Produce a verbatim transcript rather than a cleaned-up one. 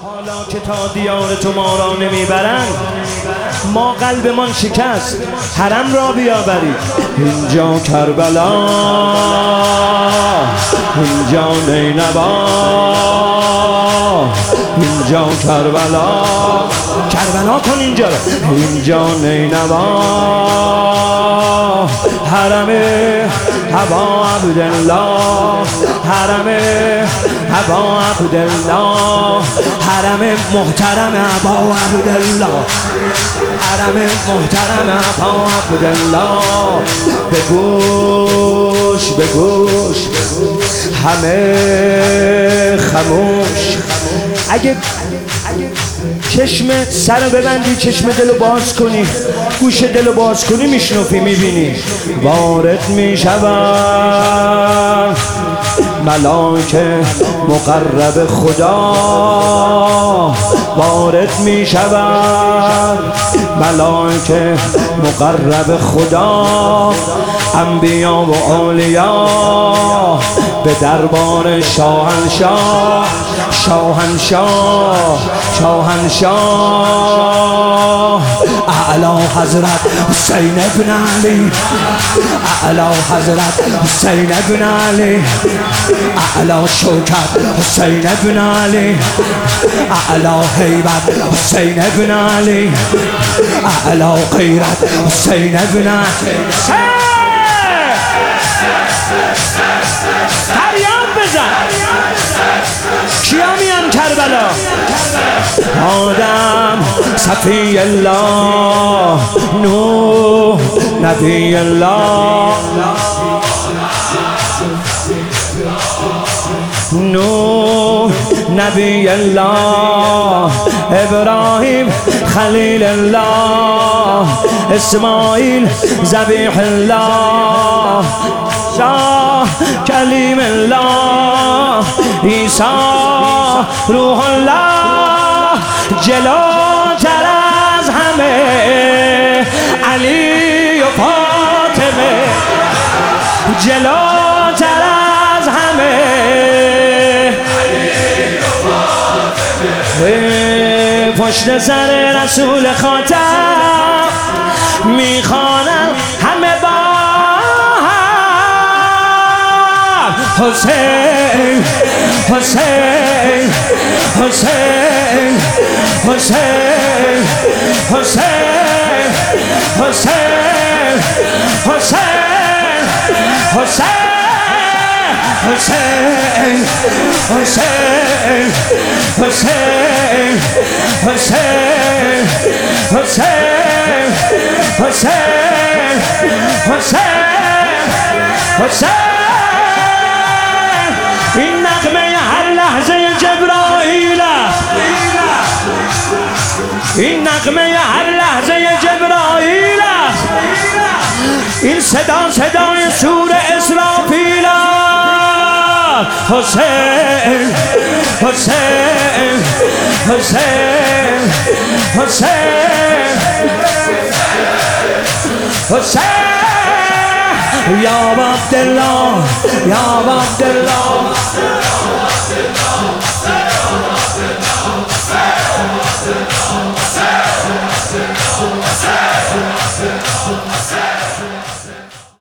حالا که تا دیار تو ما را نمیبرند، ما قلبمان شکست حرم را بیاورید. اینجا کربلا، اینجا نینوا، اینجا کربلا، کربلا کن اینجا را، اینجا نینوا، حرم ابا عبدالله، حرم ابا عبدالله، حرم محترم ابا عبدالله، حرم محترم ابا عبدالله. به گوش به گوش همه خموش. اگه چشم سر رو ببندی، چشم دل رو باز کنی، گوش دل رو باز کنی، میشنفی، میبینی وارد میشود ملائکه مقرب خدا، وارد میشود ملائکه مقرب خدا، انبیا و اولیا به دربار شاهنشاه، شاهنشاه، شاهنشاه. اعلی حضرت حسین ابن علی، اعلی حضرت حسین ابن علی، اعلی شوکت حسین ابن علی، اعلی هیبت حسین ابن علی، اعلی غیرت حسین ابن علی. فریاد بزن، کیا میان کربلا؟ آدم صفی الله، نوح نبی الله، نوح نبی الله، ابراهیم خلیل الله، اسماعیل ذبیح الله، شاه کلیم الله، عیسی روح الله. جلوتر از همه علی و فاطمه، جلوتر از همه علی و فاطمه. پشت سر رسول خاتم میخوانن همه با حسین، حسین، حسین، حسین، حسین، حسین، حسین، حسین، حسین، حسین، حسین، حسین، حسین، حسین، حسین، حسین. این نغمه هر لحظه جبرائیل است، این نغمه هر لحظه جبرائیل است، این صدا صدای سور اسرافیل است. حسین، حسین، حسین، حسین، حسین، یا عبدالله، یا عبدالله.